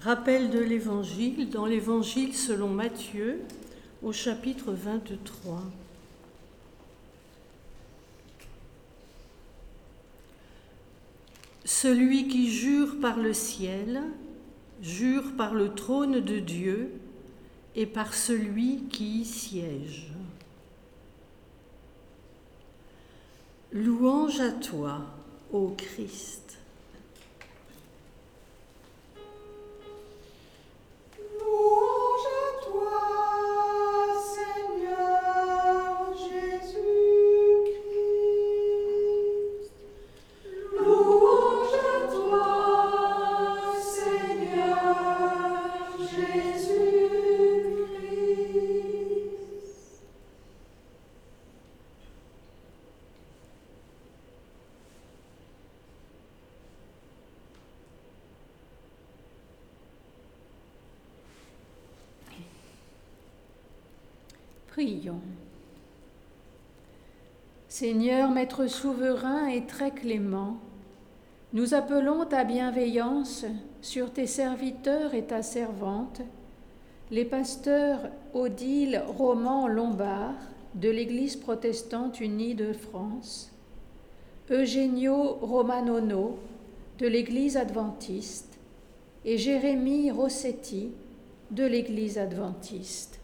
Rappel de l'Évangile dans l'Évangile selon Matthieu au chapitre 23. Celui qui jure par le ciel, jure par le trône de Dieu et par celui qui y siège. Louange à toi, ô Christ. Prions. Seigneur, Maître souverain et très clément, nous appelons ta bienveillance sur tes serviteurs et ta servante, les pasteurs Odile Roman Lombard de l'Église protestante unie de France, Eugenio Romanono de l'Église adventiste et Jérémie Rossetti de l'Église adventiste.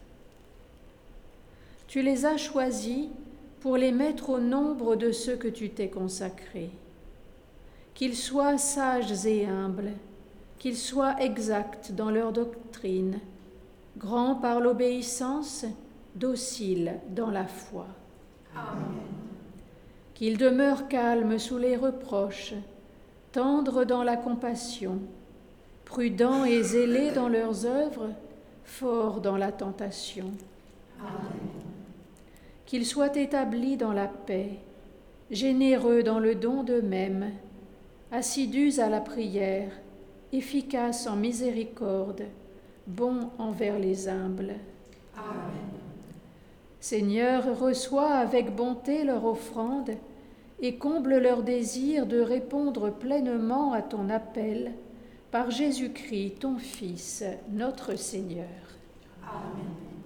Tu les as choisis pour les mettre au nombre de ceux que tu t'es consacrés. Qu'ils soient sages et humbles, qu'ils soient exacts dans leur doctrine, grands par l'obéissance, dociles dans la foi. Amen. Qu'ils demeurent calmes sous les reproches, tendres dans la compassion, prudents et zélés dans leurs œuvres, forts dans la tentation. Amen. Qu'ils soient établis dans la paix, généreux dans le don d'eux-mêmes, assidus à la prière, efficaces en miséricorde, bons envers les humbles. Amen. Seigneur, reçois avec bonté leur offrande et comble leur désir de répondre pleinement à ton appel par Jésus-Christ, ton Fils, notre Seigneur. Amen.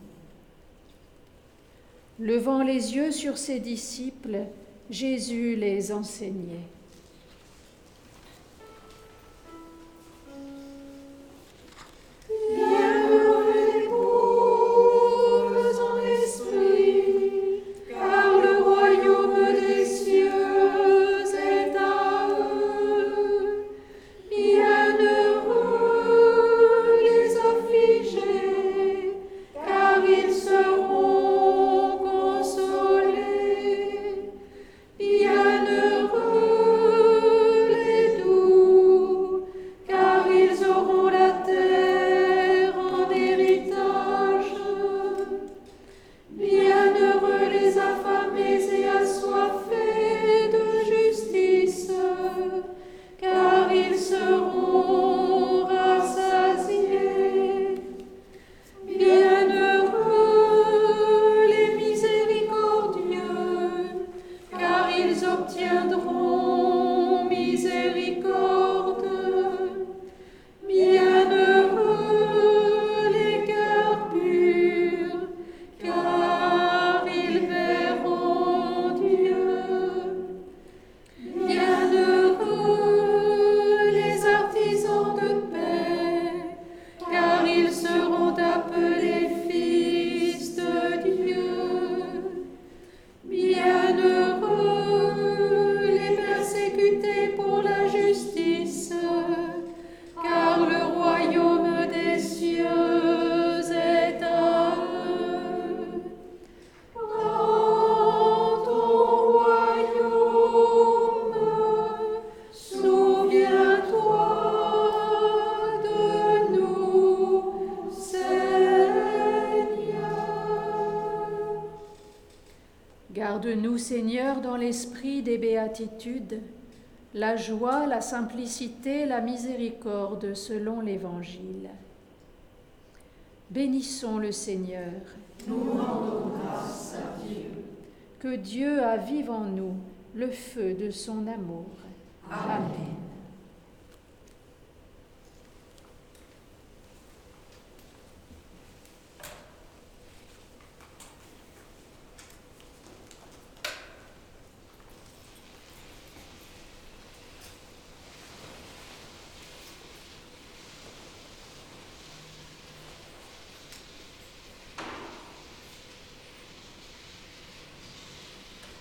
Levant les yeux sur ses disciples, Jésus les enseignait. Garde-nous, Seigneur, dans l'esprit des béatitudes, la joie, la simplicité, la miséricorde selon l'Évangile. Bénissons le Seigneur. Nous rendons grâce à Dieu. Que Dieu avive en nous le feu de son amour. Amen.